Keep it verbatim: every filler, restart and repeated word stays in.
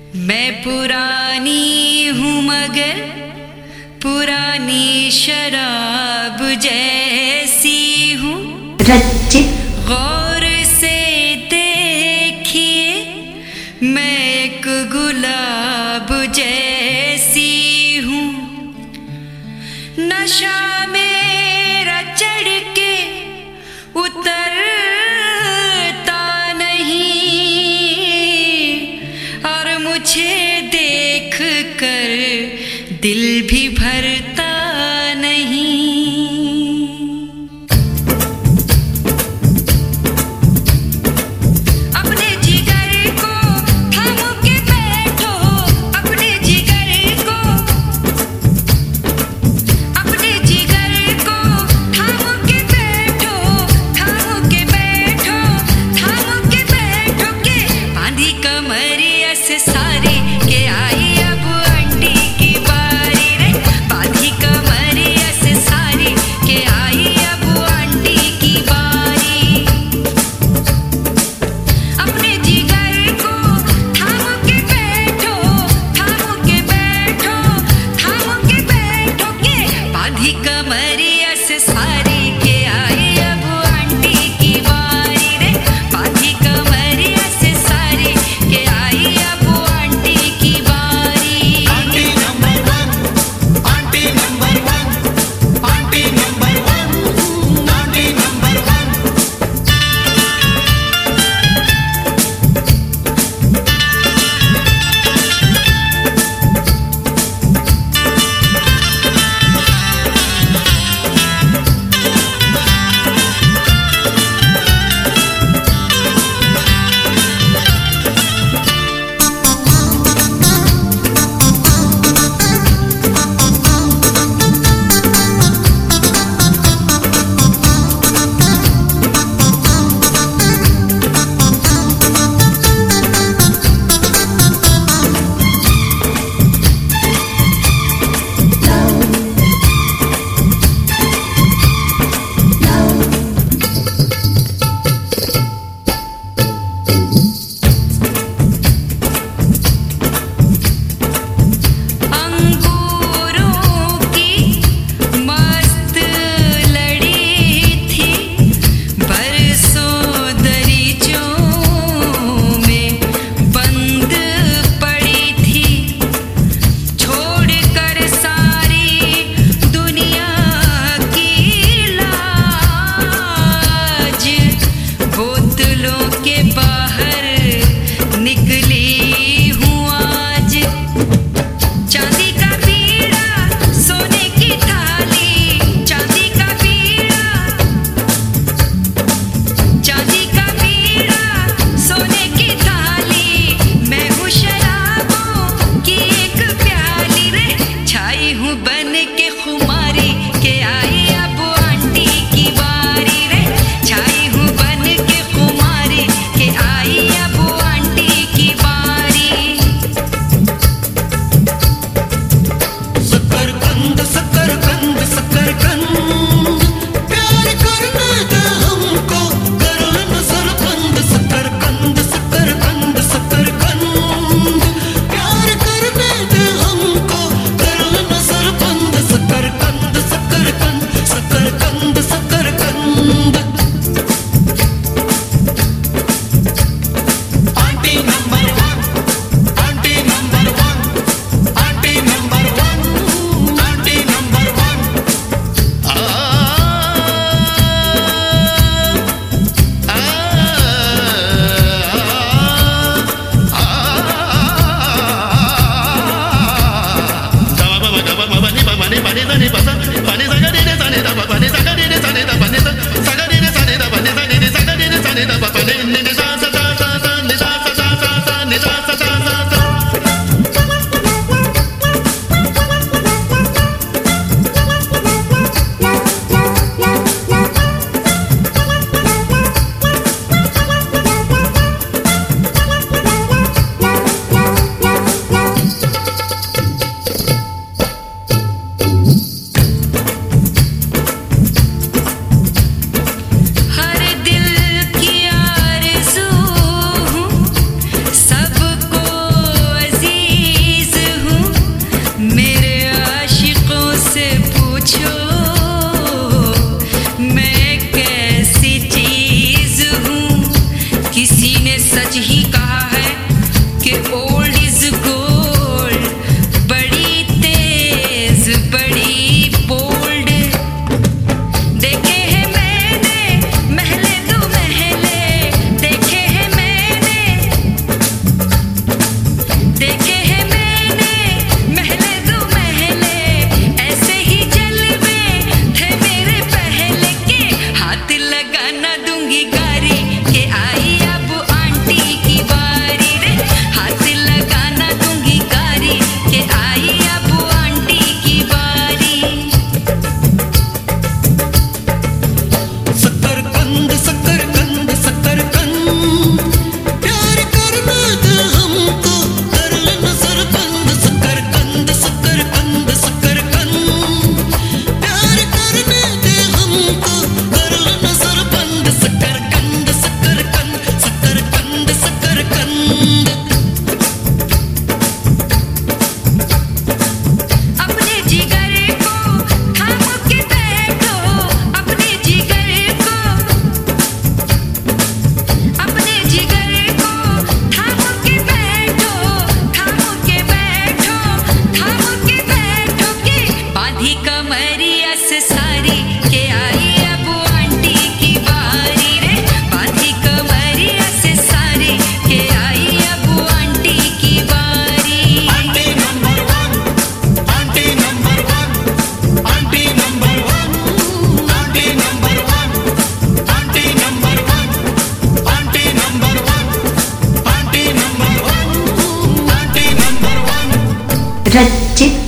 मैं पुरानी हूँ मगर पुरानी शराब जैसी हूँ। रचित गौर से देखिए मैं एक गुलाब जैसी हूँ। नशा मेरा चढ़ के उतरता नहीं और मुझे देख कर दिल भी भरता नहीं। अपने जिगर को थाम के बैठो, अपने जिगर को, अपने जिगर को थाम के बैठो, थाम के बैठो, थाम के बैठो के बांधी कमरिया से सारी के आई अब अंडी की बारी रे। बांधी कमरिया से सारी के आई अब अंडी की बारी। अपने जिगर को थाम के बैठो, थाम के बैठो, थाम के बैठो के बांधी कमरिया से सारी के आई अब अंडी की बारी रे। बांधी कमरिया से सारी के आई अब अंडी की बारी। Aunty number one, aunty number one, aunty number one, aunty number one. अंगूरों की मस्त लड़ी थी बरसों दरीचों में बंद पड़ी थी। छोड़कर सारी दुनिया की लाज बोतलों के बाहर रचित